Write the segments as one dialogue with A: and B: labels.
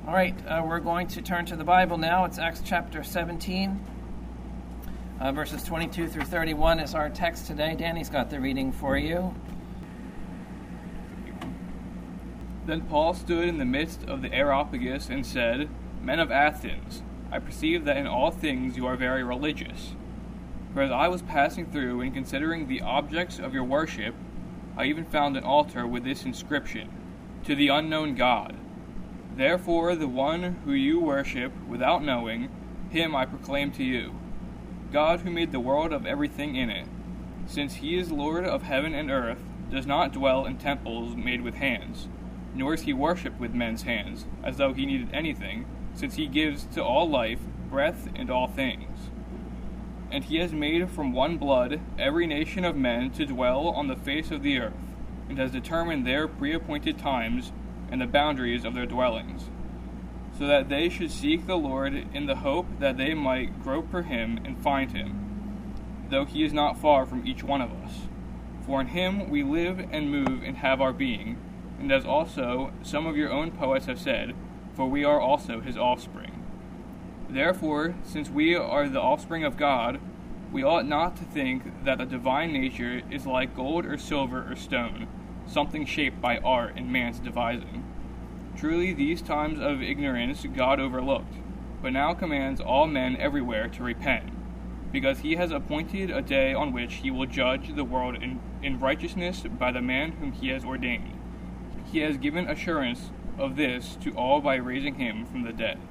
A: All right, we're going to turn to the Bible now. It's Acts chapter 17, verses 22 through 31 is our text today. Danny's got the reading for you.
B: Then Paul stood in the midst of the Areopagus and said, "Men of Athens, I perceive that in all things you are very religious. For as I was passing through and considering the objects of your worship, I even found an altar with this inscription, 'To the unknown God.' Therefore the one who you worship without knowing, him I proclaim to you, God who made the world of everything in it, since he is Lord of heaven and earth, does not dwell in temples made with hands, nor is he worshipped with men's hands, as though he needed anything, since he gives to all life, breath, and all things. And he has made from one blood every nation of men to dwell on the face of the earth, and has determined their pre-appointed times and the boundaries of their dwellings, so that they should seek the Lord in the hope that they might grope for him and find him, though he is not far from each one of us. For in him we live and move and have our being, and as also some of your own poets have said, for we are also his offspring. Therefore, since we are the offspring of God, we ought not to think that the divine nature is like gold or silver or stone, something shaped by art and man's devising. Truly these times of ignorance God overlooked, but now commands all men everywhere to repent, because he has appointed a day on which he will judge the world in righteousness by the man whom he has ordained. He has given assurance of this to all by raising him from the dead."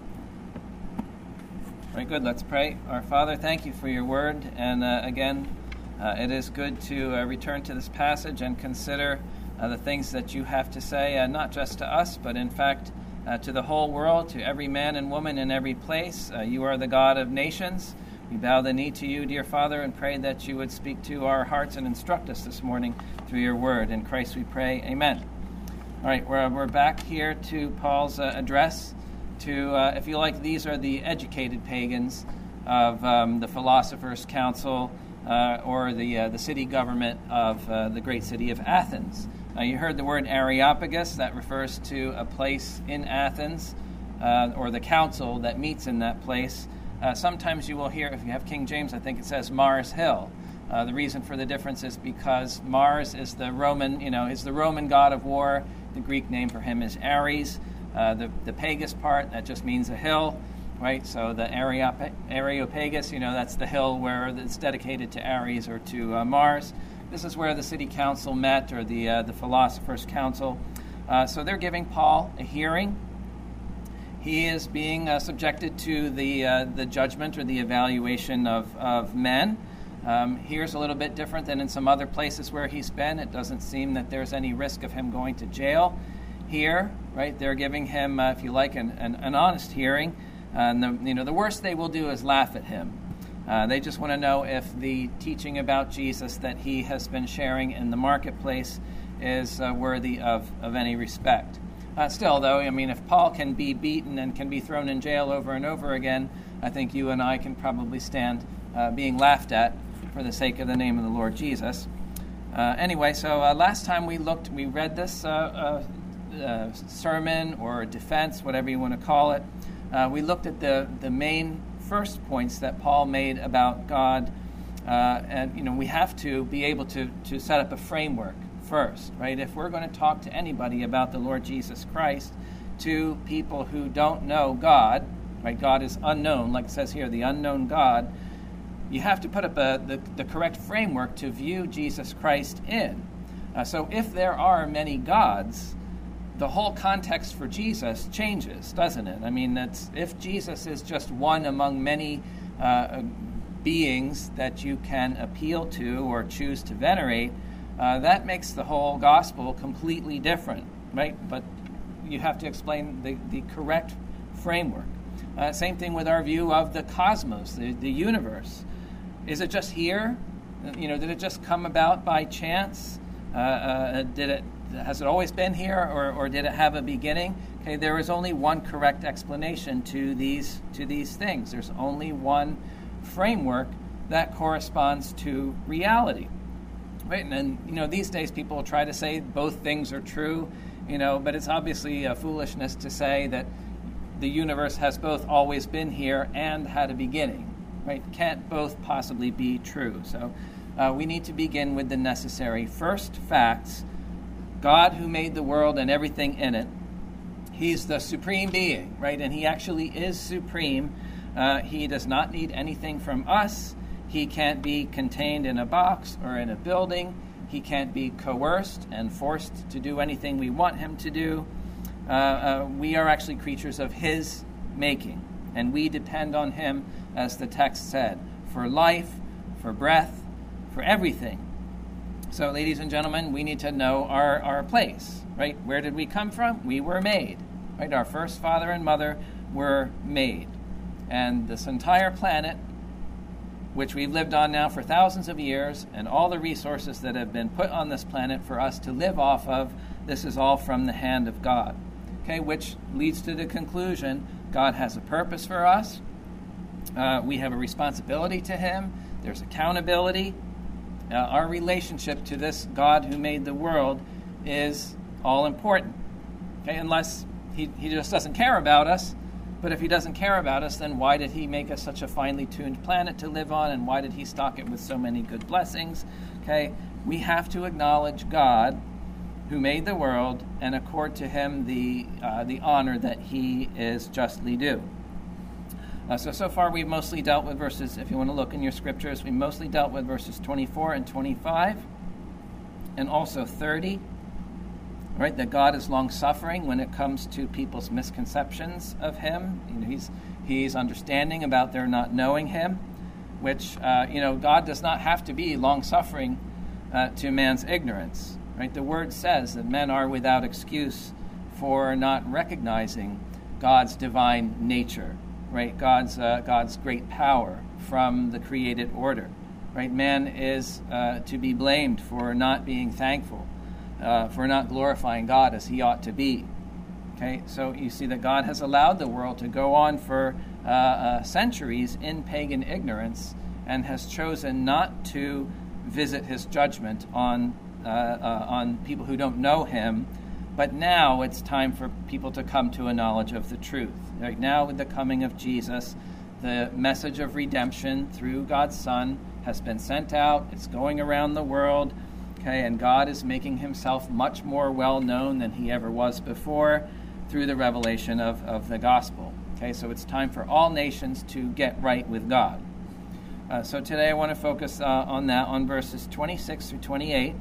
A: Very good, let's pray. Our Father, thank you for your word, and again, it is good to return to this passage and consider the things that you have to say, not just to us, but in fact to the whole world, to every man and woman in every place. You are the God of nations. We bow the knee to you, dear Father, and pray that you would speak to our hearts and instruct us this morning through your word. In Christ we pray, amen. All right, we're back here to Paul's address to, if you like, these are the educated pagans of the Philosophers' Council, or the city government of the great city of Athens. You heard the word Areopagus. That refers to a place in Athens, or the council that meets in that place. Sometimes you will hear, if you have King James, I think it says Mars Hill. The reason for the difference is because Mars is the Roman, is the Roman god of war. The Greek name for him is Ares. The Pagus part, that just means a hill. Right, so the Areopagus, that's the hill where it's dedicated to Ares or to Mars. This is where the city council met, or the Philosophers' Council. So they're giving Paul a hearing. He is being subjected to the judgment or the evaluation of men. Here's a little bit different than in some other places where he's been. It doesn't seem that there's any risk of him going to jail. Here, right, they're giving him, if you like, an honest hearing. And the worst they will do is laugh at him. They just want to know if the teaching about Jesus that he has been sharing in the marketplace is worthy of any respect. Still, though, if Paul can be beaten and can be thrown in jail over and over again, I think you and I can probably stand being laughed at for the sake of the name of the Lord Jesus. Anyway, so last time we read this sermon or defense, whatever you want to call it. We looked at the main first points that Paul made about God, and we have to be able to set up a framework first, right? If we're going to talk to anybody about the Lord Jesus Christ, to people who don't know God, right? God is unknown, like it says here, the unknown God. You have to put up the correct framework to view Jesus Christ in. So if there are many gods, the whole context for Jesus changes, doesn't it? If Jesus is just one among many beings that you can appeal to or choose to venerate, that makes the whole gospel completely different, right? But you have to explain the correct framework. Same thing with our view of the cosmos, the universe. Is it just here? Did it just come about by chance? Has it always been here, or did it have a beginning? Okay, there is only one correct explanation to these things. There's only one framework that corresponds to reality, right? And these days people try to say both things are true, but it's obviously a foolishness to say that the universe has both always been here and had a beginning, right? Can't both possibly be true. So we need to begin with the necessary first facts. God, who made the world and everything in it, he's the supreme being, right? And he actually is supreme. He does not need anything from us. He can't be contained in a box or in a building. He can't be coerced and forced to do anything we want him to do. We are actually creatures of his making, and we depend on him, as the text said, for life, for breath, for everything. So, ladies and gentlemen, we need to know our place, right? Where did we come from? We were made, right? Our first father and mother were made. And this entire planet, which we've lived on now for thousands of years, and all the resources that have been put on this planet for us to live off of, this is all from the hand of God. Okay, which leads to the conclusion, God has a purpose for us. We have a responsibility to him. There's accountability. Our relationship to this God who made the world is all important. Okay, unless he just doesn't care about us. But if he doesn't care about us, then why did he make us such a finely tuned planet to live on, and why did he stock it with so many good blessings? Okay, we have to acknowledge God who made the world and accord to him the honor that he is justly due. So far we've mostly dealt with verses, if you want to look in your scriptures, we mostly dealt with verses 24 and 25, and also 30. Right, that God is long-suffering when it comes to people's misconceptions of him. You know, he's understanding about their not knowing him, which, God does not have to be long-suffering to man's ignorance. Right, the word says that men are without excuse for not recognizing God's divine nature, right? God's great power from the created order. Right, man is to be blamed for not being thankful. For not glorifying God as he ought to be. Okay, so you see that God has allowed the world to go on for centuries in pagan ignorance, and has chosen not to visit his judgment on people who don't know him. But now it's time for people to come to a knowledge of the truth. Right now, with the coming of Jesus, the message of redemption through God's Son has been sent out. It's going around the world. Okay, and God is making himself much more well-known than he ever was before through the revelation of the gospel. Okay, so it's time for all nations to get right with God. So today I want to focus on that, on verses 26 through 28.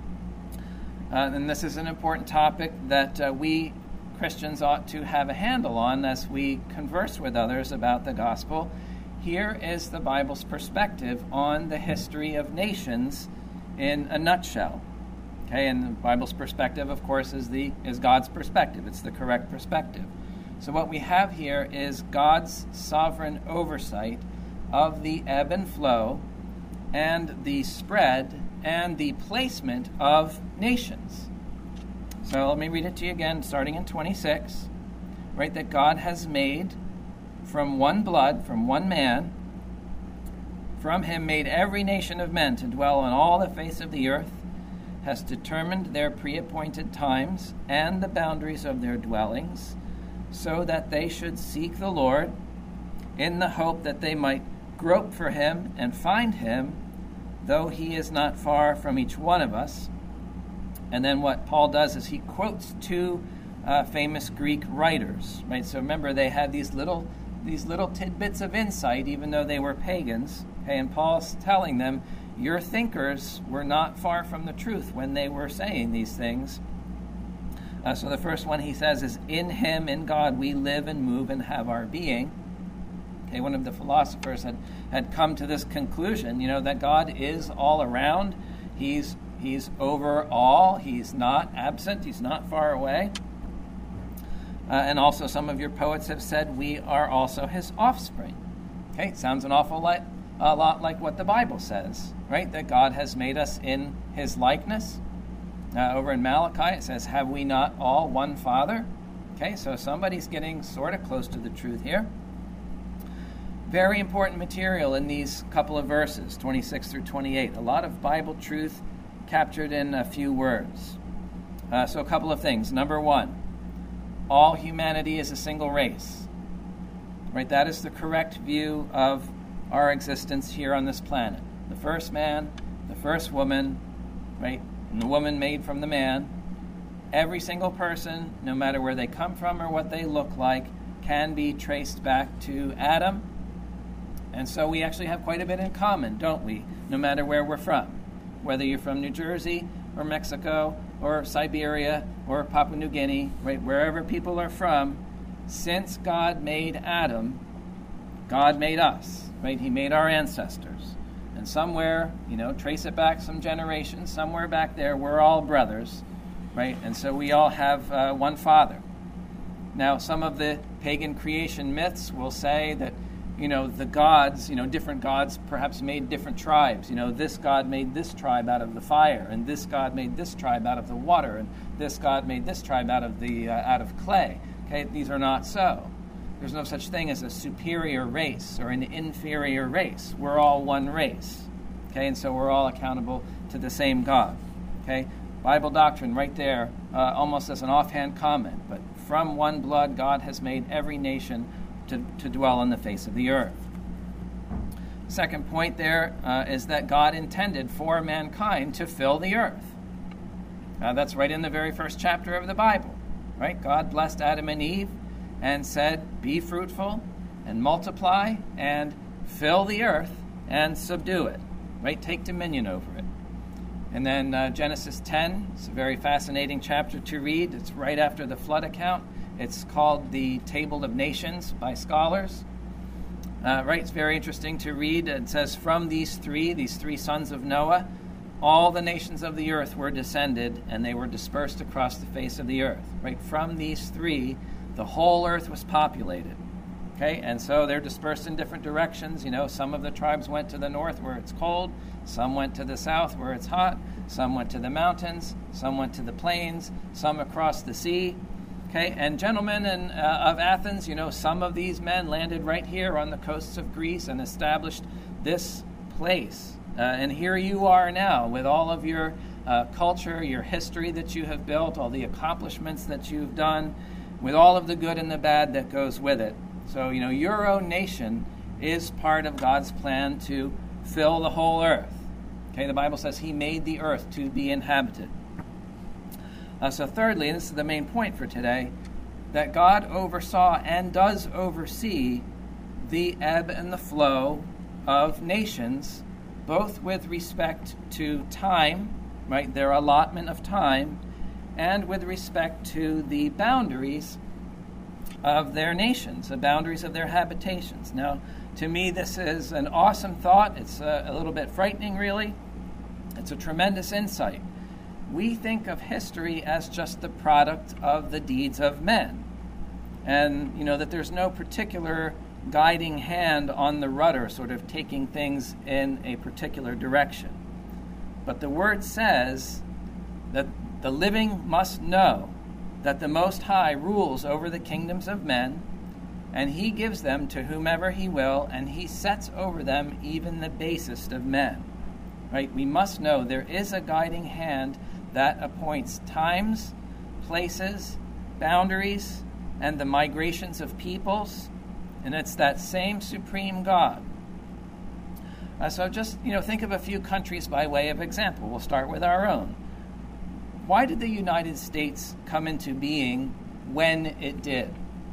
A: And this is an important topic that we Christians ought to have a handle on as we converse with others about the gospel. Here is the Bible's perspective on the history of nations in a nutshell. Okay, and the Bible's perspective, of course, is God's perspective. It's the correct perspective. So what we have here is God's sovereign oversight of the ebb and flow and the spread and the placement of nations. So let me read it to you again, starting in 26. Right, that God has made from one blood, from one man, from him made every nation of men to dwell on all the face of the earth, has determined their pre-appointed times and the boundaries of their dwellings, so that they should seek the Lord, in the hope that they might grope for him and find him, though he is not far from each one of us. And then what Paul does is he quotes two famous Greek writers. Right, so remember, they had these little tidbits of insight, even though they were pagans. Okay, and Paul's telling them, your thinkers were not far from the truth when they were saying these things. So the first one he says is, in him, in God, we live and move and have our being. Okay, one of the philosophers had come to this conclusion, that God is all around. He's over all. He's not absent. He's not far away. And also some of your poets have said we are also his offspring. Okay, it sounds an awful lot like what the Bible says, right? That God has made us in his likeness. Over in Malachi it says, have we not all one Father? Okay, so somebody's getting sort of close to the truth here. Very important material in these couple of verses, 26 through 28. A lot of Bible truth captured in a few words. So a couple of things. Number one, all humanity is a single race. Right? That is the correct view of our existence here on this planet. The first man, the first woman, right? And the woman made from the man. Every single person, no matter where they come from or what they look like, can be traced back to Adam. And so we actually have quite a bit in common, don't we? No matter where we're from. Whether you're from New Jersey or Mexico or Siberia or Papua New Guinea, right? Wherever people are from, since God made Adam, God made us, right? He made our ancestors. And somewhere, trace it back some generations, somewhere back there, we're all brothers, right? And so we all have one Father. Now, some of the pagan creation myths will say that, the gods, different gods perhaps made different tribes. This god made this tribe out of the fire, and this god made this tribe out of the water, and this god made this tribe out of clay. Okay, these are not so. There's no such thing as a superior race or an inferior race. We're all one race. Okay, and so we're all accountable to the same God. Okay, Bible doctrine right there, almost as an offhand comment. But from one blood, God has made every nation to dwell on the face of the earth. Second point there is that God intended for mankind to fill the earth. That's right in the very first chapter of the Bible. Right? God blessed Adam and Eve and said, be fruitful and multiply and fill the earth and subdue it. Right? Take dominion over it. And then Genesis 10, it's a very fascinating chapter to read. It's right after the flood account. It's called the Table of Nations by scholars. Right? It's very interesting to read. It says, from these three sons of Noah, all the nations of the earth were descended, and they were dispersed across the face of the earth. Right? From these three, the whole earth was populated. Okay? And so they're dispersed in different directions. Some of the tribes went to the north where it's cold. Some went to the south where it's hot. Some went to the mountains. Some went to the plains. Some across the sea. Okay? And gentlemen of Athens, some of these men landed right here on the coasts of Greece and established this place. And here you are now with all of your culture, your history that you have built, all the accomplishments that you've done, with all of the good and the bad that goes with it. So, your own nation is part of God's plan to fill the whole earth. Okay, the Bible says he made the earth to be inhabited. So thirdly, and this is the main point for today, that God oversaw and does oversee the ebb and the flow of nations, both with respect to time, right, their allotment of time, and with respect to the boundaries of their nations, the boundaries of their habitations. Now, to me, this is an awesome thought. It's a little bit frightening, really. It's a tremendous insight. We think of history as just the product of the deeds of men. And, that there's no particular guiding hand on the rudder, sort of taking things in a particular direction. But the Word says that the living must know that the Most High rules over the kingdoms of men, and he gives them to whomever he will, and he sets over them even the basest of men. Right? We must know there is a guiding hand that appoints times, places, boundaries, and the migrations of peoples, and it's that same supreme God. So just, think of a few countries by way of example. We'll start with our own. Why did the United States come into being when it did?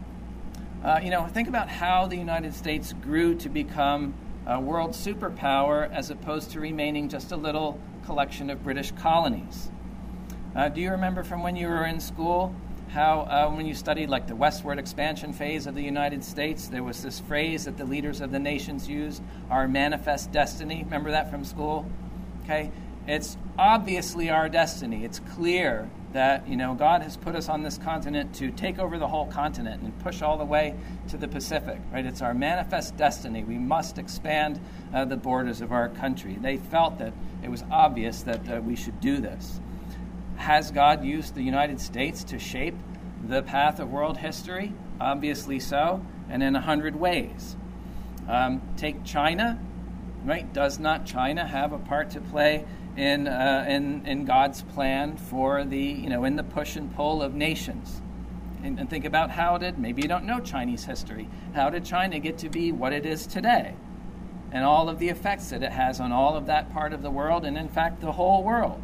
A: Think about how the United States grew to become a world superpower as opposed to remaining just a little collection of British colonies. Do you remember from when you were in school how when you studied like the westward expansion phase of the United States, there was this phrase that the leaders of the nations used, our manifest destiny? Remember that from school? Okay? It's obviously our destiny. It's clear that, God has put us on this continent to take over the whole continent and push all the way to the Pacific, right? It's our manifest destiny. We must expand the borders of our country. They felt that it was obvious that we should do this. Has God used the United States to shape the path of world history? Obviously so, and in 100 ways. Take China, right? Does not China have a part to play in God's plan for the, in the push and pull of nations? And think about maybe you don't know Chinese history, how did China get to be what it is today? And all of the effects that it has on all of that part of the world, and in fact the whole world.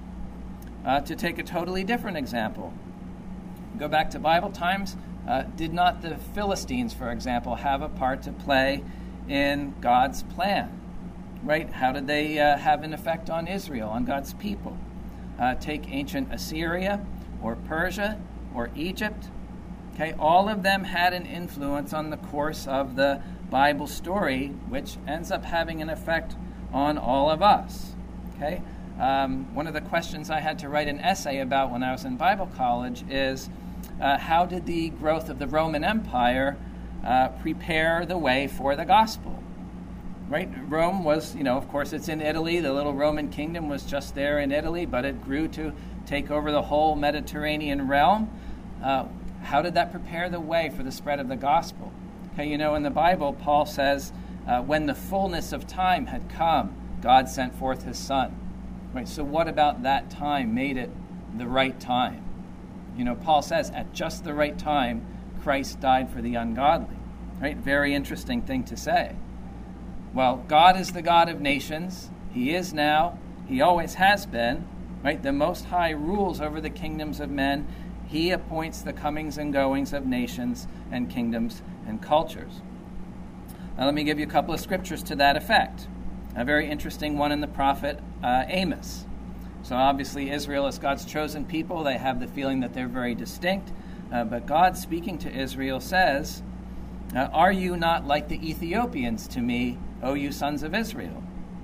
A: To take a totally different example, go back to Bible times, did not the Philistines, for example, have a part to play in God's plan? Right? How did they have an effect on Israel, on God's people? Take ancient Assyria or Persia or Egypt. Okay, all of them had an influence on the course of the Bible story, which ends up having an effect on all of us. Okay, one of the questions I had to write an essay about when I was in Bible college is how did the growth of the Roman Empire prepare the way for the gospel? Right, Rome was, of course, it's in Italy. The little Roman kingdom was just there in Italy, but it grew to take over the whole Mediterranean realm. How did that prepare the way for the spread of the gospel? Okay, in the Bible, Paul says, when the fullness of time had come, God sent forth his Son. Right, so what about that time made it the right time? Paul says, at just the right time, Christ died for the ungodly. Right, very interesting thing to say. Well, God is the God of nations. He is now. He always has been. Right, the Most High rules over the kingdoms of men. He appoints the comings and goings of nations and kingdoms and cultures. Now let me give you a couple of scriptures to that effect. A very interesting one in the prophet Amos. So obviously Israel is God's chosen people. They have the feeling that they're very distinct. But God speaking to Israel says, are you not like the Ethiopians to me, O you sons of Israel?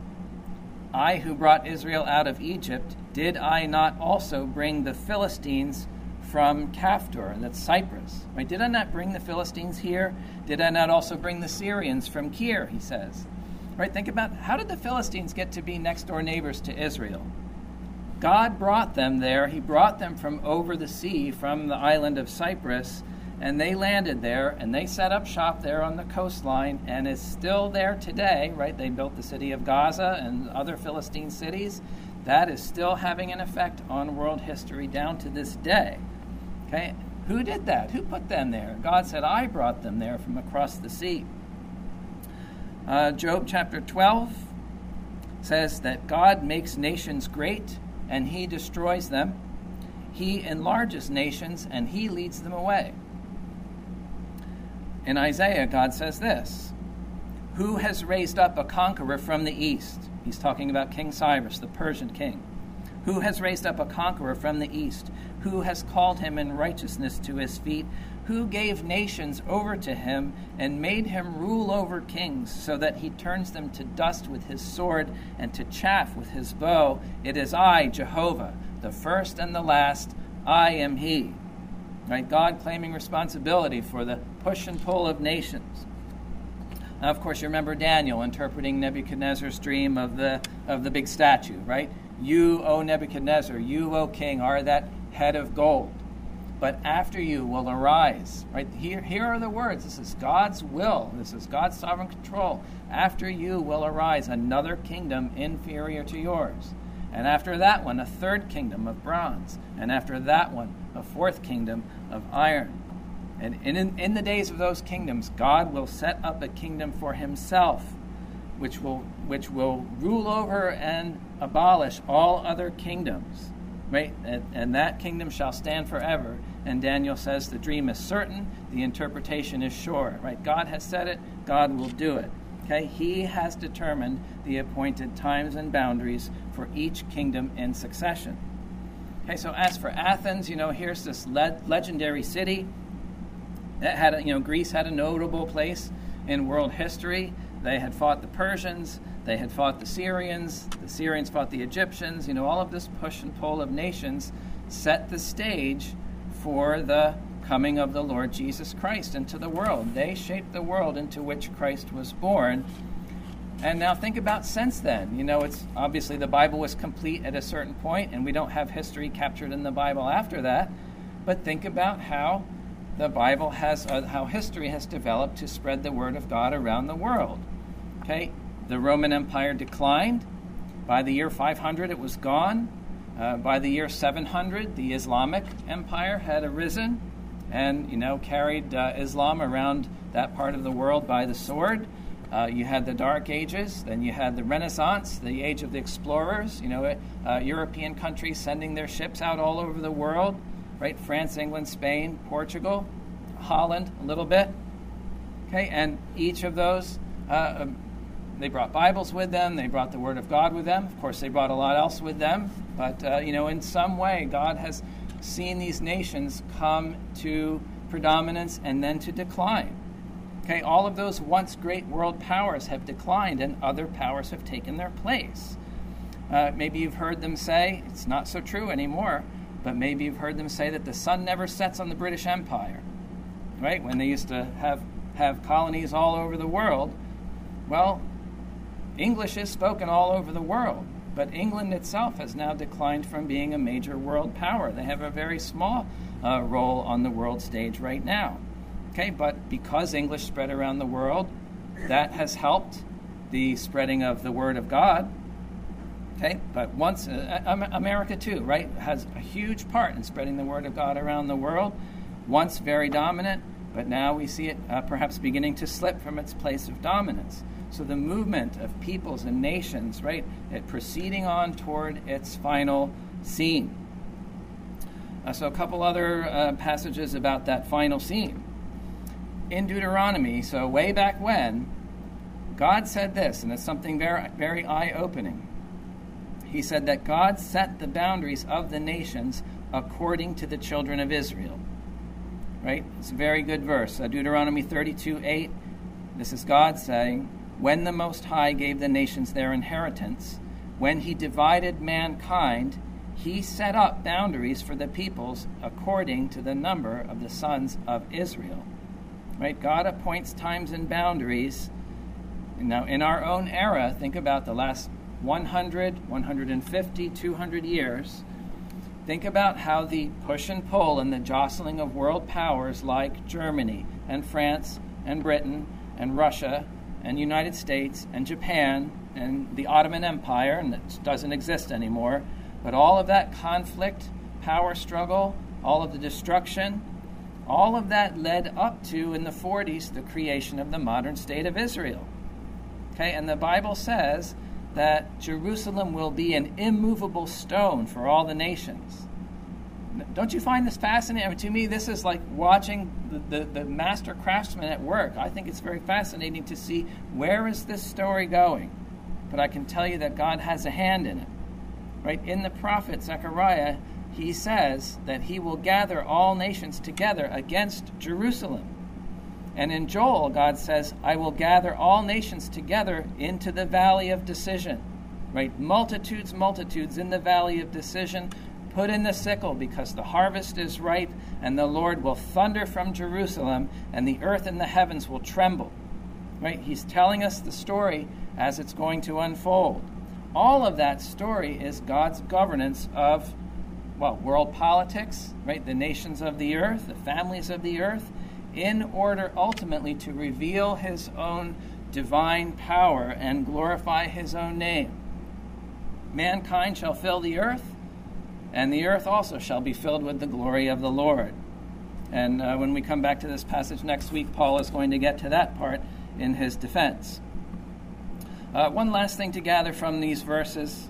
A: I who brought Israel out of Egypt, did I not also bring the Philistines from Caphtor, that's Cyprus? Right? Did I not bring the Philistines here? Did I not also bring the Syrians from Kir, he says? Right? Think about, how did the Philistines get to be next door neighbors to Israel? God brought them there. He brought them from over the sea, from the island of Cyprus, and they landed there, and they set up shop there on the coastline, and is still there today, right? They built the city of Gaza and other Philistine cities. That is still having an effect on world history down to this day. Okay, who did that? Who put them there? God said, I brought them there from across the sea. Job chapter 12 says that God makes nations great, and he destroys them. He enlarges nations, and he leads them away. In Isaiah, God says this, who has raised up a conqueror from the east? He's talking about King Cyrus, the Persian king. Who has raised up a conqueror from the east? Who has called him in righteousness to his feet? Who gave nations over to him and made him rule over kings, so that he turns them to dust with his sword and to chaff with his bow? It is I, Jehovah, the first and the last. I am he. Right? God claiming responsibility for the push and pull of nations. Now, of course, you remember Daniel interpreting Nebuchadnezzar's dream of the big statue, right? You, O Nebuchadnezzar, you, O king, are that head of gold. But after you will arise, right? Here are the words. This is God's will. This is God's sovereign control. After you will arise another kingdom inferior to yours. And after that one, a third kingdom of bronze. And after that one, a fourth kingdom of iron. And in the days of those kingdoms, God will set up a kingdom for himself, which will rule over and abolish all other kingdoms. Right? And that kingdom shall stand forever. And Daniel says the dream is certain, the interpretation is sure. Right? God has said it, God will do it. Okay? He has determined the appointed times and boundaries for each kingdom in succession. Okay, so as for Athens, here's this legendary city that had, Greece had a notable place in world history. They had fought the Persians, they had fought the Syrians fought the Egyptians. All of this push and pull of nations set the stage for the coming of the Lord Jesus Christ into the world. They shaped the world into which Christ was born. And now think about since then. It's obviously the Bible was complete at a certain point, and we don't have history captured in the Bible after that. But think about how the Bible how history has developed to spread the word of God around the world. Okay, the Roman Empire declined. By the year 500, it was gone. By the year 700, the Islamic Empire had arisen. and, carried Islam around that part of the world by the sword. You had the Dark Ages, then you had the Renaissance, the age of the explorers, European countries sending their ships out all over the world, right? France, England, Spain, Portugal, Holland a little bit. Okay, and each of those, they brought Bibles with them, they brought the Word of God with them. Of course, they brought a lot else with them, but, in some way, God has seen these nations come to predominance and then to decline. Okay, all of those once great world powers have declined and other powers have taken their place. Maybe you've heard them say, it's not so true anymore, but maybe you've heard them say that the sun never sets on the British Empire, right? When they used to have colonies all over the world. Well, English is spoken all over the world, but England itself has now declined from being a major world power. They have a very small role on the world stage right now. Okay, but because English spread around the world, that has helped the spreading of the Word of God. Okay, but once America too, right, has a huge part in spreading the Word of God around the world. Once very dominant, but now we see it perhaps beginning to slip from its place of dominance. So the movement of peoples and nations, right, proceeding on toward its final scene. So a couple other passages about that final scene. In Deuteronomy, so way back when, God said this, and it's something very, very eye-opening. He said that God set the boundaries of the nations according to the children of Israel. Right? It's a very good verse. Deuteronomy 32:8. This is God saying, when the Most High gave the nations their inheritance, when he divided mankind, he set up boundaries for the peoples according to the number of the sons of Israel. Right? God appoints times and boundaries. Now, in our own era, think about the last 100, 150, 200 years. Think about how the push and pull and the jostling of world powers like Germany and France and Britain and Russia and United States and Japan and the Ottoman Empire, and that doesn't exist anymore, but all of that conflict, power struggle, all of the destruction, all of that led up to, in the 40s, the creation of the modern state of Israel. Okay, and the Bible says that Jerusalem will be an immovable stone for all the nations. Don't you find this fascinating? I mean, to me, this is like watching the master craftsman at work. I think it's very fascinating to see where is this story going. But I can tell you that God has a hand in it. Right? In the prophet Zechariah, he says that he will gather all nations together against Jerusalem. And in Joel, God says, I will gather all nations together into the valley of decision. Right? Multitudes, multitudes in the valley of decision. Put in the sickle because the harvest is ripe, and the Lord will thunder from Jerusalem, and the earth and the heavens will tremble. Right? He's telling us the story as it's going to unfold. All of that story is God's governance of world politics, right? The nations of the earth, the families of the earth, in order ultimately to reveal his own divine power and glorify his own name. Mankind shall fill the earth, and the earth also shall be filled with the glory of the Lord. And when we come back to this passage next week, Paul is going to get to that part in his defense. One last thing to gather from these verses.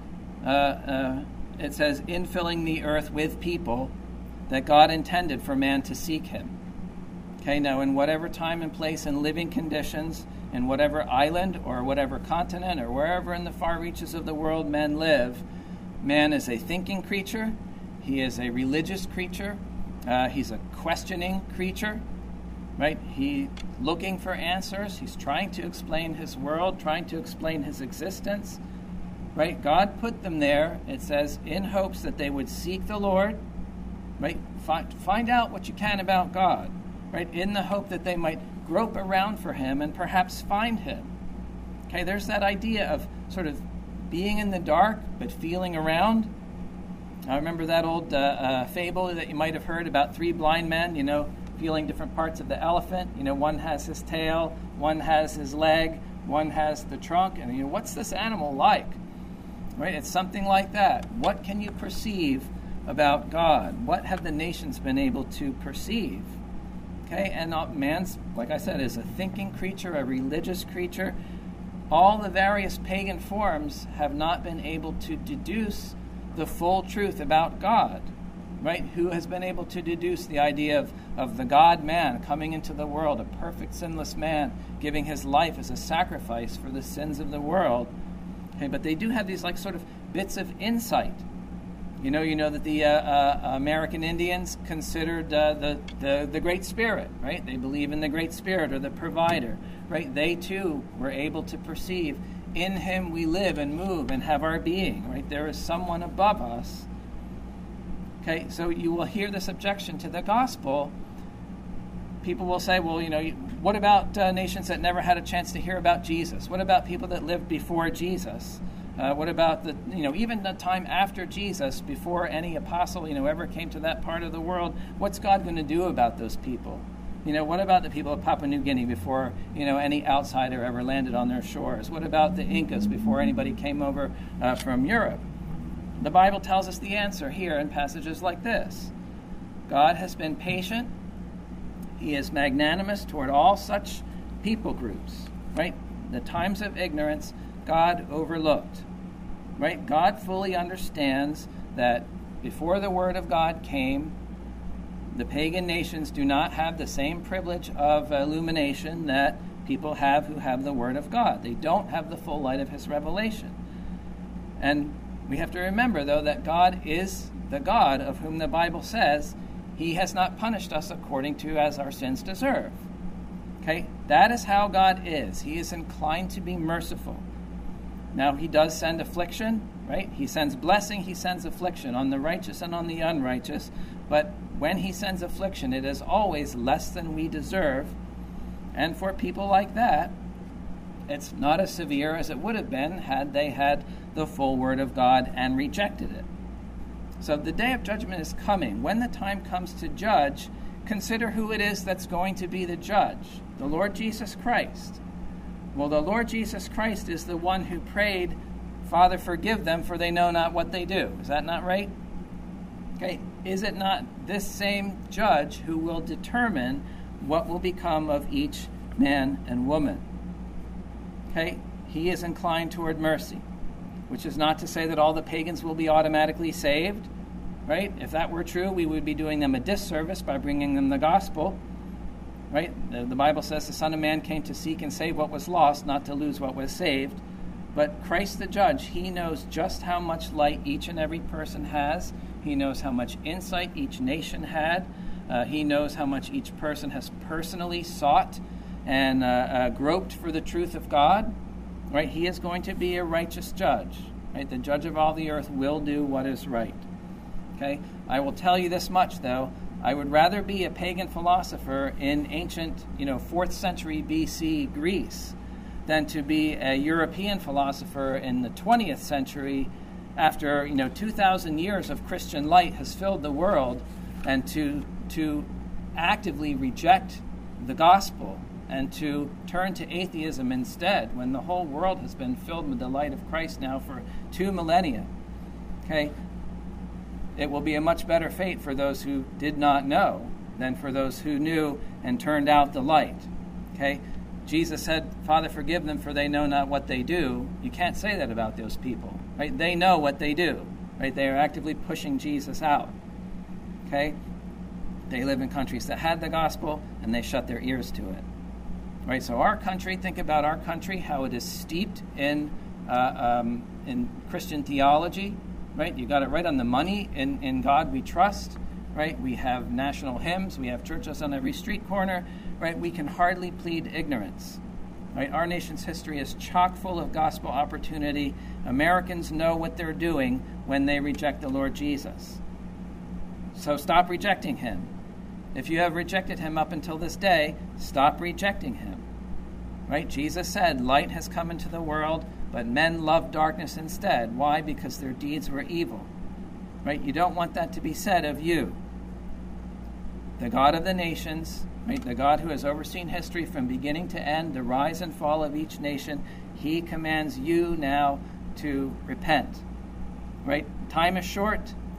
A: It says, infilling the earth with people that God intended for man to seek him. Okay, now in whatever time and place and living conditions, in whatever island or whatever continent or wherever in the far reaches of the world men live, man is a thinking creature. He is a religious creature. He's a questioning creature. Right? He's looking for answers. He's trying to explain his world, trying to explain his existence. Right? God put them there, it says, in hopes that they would seek the Lord. Right? Find out what you can about God. Right? In the hope that they might grope around for him and perhaps find him. Okay, there's that idea of sort of being in the dark but feeling around. I remember that old fable that you might have heard about three blind men, feeling different parts of the elephant. One has his tail, one has his leg, one has the trunk, and what's this animal like? Right? It's something like that. What can you perceive about God? What have the nations been able to perceive? Okay, and man's, like I said, is a thinking creature, a religious creature. All the various pagan forms have not been able to deduce the full truth about God, right? Who has been able to deduce the idea of the God-man coming into the world, a perfect, sinless man, giving his life as a sacrifice for the sins of the world? Okay, but they do have these like sort of bits of insight. You know that the American Indians considered the Great Spirit, right? They believe in the Great Spirit or the provider, right? They too were able to perceive, in him we live and move and have our being, right? There is someone above us. Okay, so you will hear this objection to the gospel. People will say, well, what about nations that never had a chance to hear about Jesus? What about people that lived before Jesus? What about even the time after Jesus, before any apostle, ever came to that part of the world? What's God going to do about those people? What about the people of Papua New Guinea before, any outsider ever landed on their shores? What about the Incas before anybody came over from Europe? The Bible tells us the answer here in passages like this. God has been patient. He is magnanimous toward all such people groups, right? The times of ignorance God overlooked, right? God fully understands that before the word of God came, the pagan nations do not have the same privilege of illumination that people have who have the word of God. They don't have the full light of his revelation. And we have to remember, though, that God is the God of whom the Bible says he has not punished us according to as our sins deserve. Okay? That is how God is. He is inclined to be merciful. Now, he does send affliction, right? He sends blessing, he sends affliction on the righteous and on the unrighteous. But when he sends affliction, it is always less than we deserve. And for people like that, it's not as severe as it would have been had they had the full word of God and rejected it. So the day of judgment is coming. When the time comes to judge, consider who it is that's going to be the judge. The Lord Jesus Christ. Well, the Lord Jesus Christ is the one who prayed, Father, forgive them, for they know not what they do. Is that not right? Okay, is it not this same judge who will determine what will become of each man and woman? Okay, he is inclined toward mercy, which is not to say that all the pagans will be automatically saved, right? If that were true, we would be doing them a disservice by bringing them the gospel. Right? The Bible says the Son of Man came to seek and save what was lost, not to lose what was saved. But Christ the judge, he knows just how much light each and every person has. He knows how much insight each nation had. He knows how much each person has personally sought and groped for the truth of God. Right? He is going to be a righteous judge. Right? The judge of all the earth will do what is right. Okay? I will tell you this much, though. I would rather be a pagan philosopher in ancient, 4th century BC Greece than to be a European philosopher in the 20th century after, 2,000 years of Christian light has filled the world, and to actively reject the gospel and to turn to atheism instead when the whole world has been filled with the light of Christ now for 2 millennia. Okay? It will be a much better fate for those who did not know than for those who knew and turned out the light. Okay? Jesus said, Father, forgive them, for they know not what they do. You can't say that about those people. Right? They know what they do. Right? They are actively pushing Jesus out. Okay? They live in countries that had the gospel, and they shut their ears to it. Right? So our country, think about our country, how it is steeped in Christian theology. Right? You got it right on the money. In God we trust. Right? We have national hymns. We have churches on every street corner. Right? We can hardly plead ignorance. Right? Our nation's history is chock full of gospel opportunity. Americans know what they're doing when they reject the Lord Jesus. So stop rejecting him. If you have rejected him up until this day, stop rejecting him. Right? Jesus said, light has come into the world, but men love darkness instead. Why? Because their deeds were evil. Right? You don't want that to be said of you. The God of the nations, right? The God who has overseen history from beginning to end, the rise and fall of each nation, he commands you now to repent. Right? Time is short.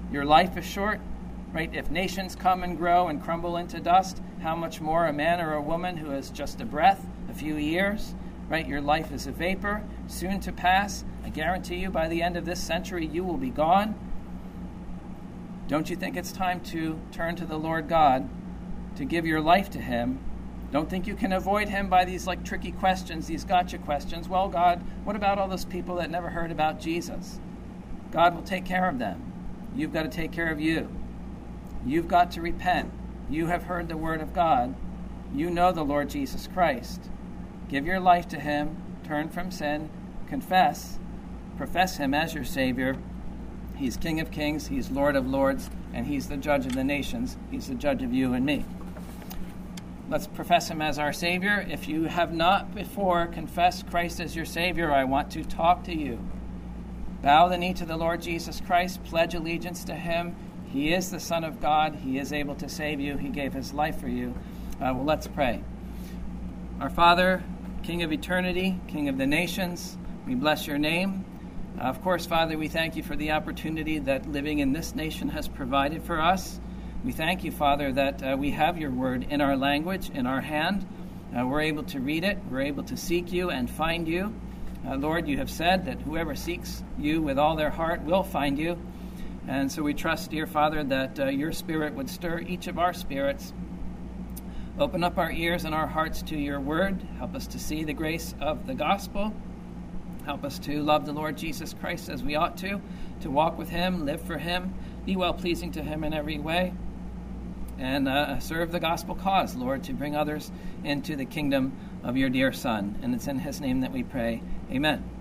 A: Your life is short, right? If nations come and grow and crumble into dust, how much more a man or a woman who has just a breath, a few years, right? Your life is a vapor, soon to pass. I guarantee you by the end of this century, you will be gone. Don't you think it's time to turn to the Lord God, to give your life to him? Don't think you can avoid him by these tricky questions, these gotcha questions. Well, God, what about all those people that never heard about Jesus? God will take care of them. You've got to take care of you. You've got to repent. You have heard the word of God. You know the Lord Jesus Christ. Give your life to him. Turn from sin. Confess. Profess him as your Savior. He's King of Kings. He's Lord of Lords. And he's the judge of the nations. He's the judge of you and me. Let's profess him as our Savior. If you have not before confessed Christ as your Savior, I want to talk to you. Bow the knee to the Lord Jesus Christ. Pledge allegiance to him. He is the Son of God. He is able to save you. He gave his life for you. Well, let's pray. Our Father, King of eternity, King of the nations, we bless your name. Of course, Father, we thank you for the opportunity that living in this nation has provided for us. We thank you, Father, that we have your word in our language, in our hand. We're able to read it. We're able to seek you and find you. Lord, you have said that whoever seeks you with all their heart will find you. And so we trust, dear Father, that your Spirit would stir each of our spirits. Open up our ears and our hearts to your word. Help us to see the grace of the gospel. Help us to love the Lord Jesus Christ as we ought to walk with him, live for him, be well-pleasing to him in every way, and serve the gospel cause, Lord, to bring others into the kingdom of your dear Son. And it's in his name that we pray. Amen.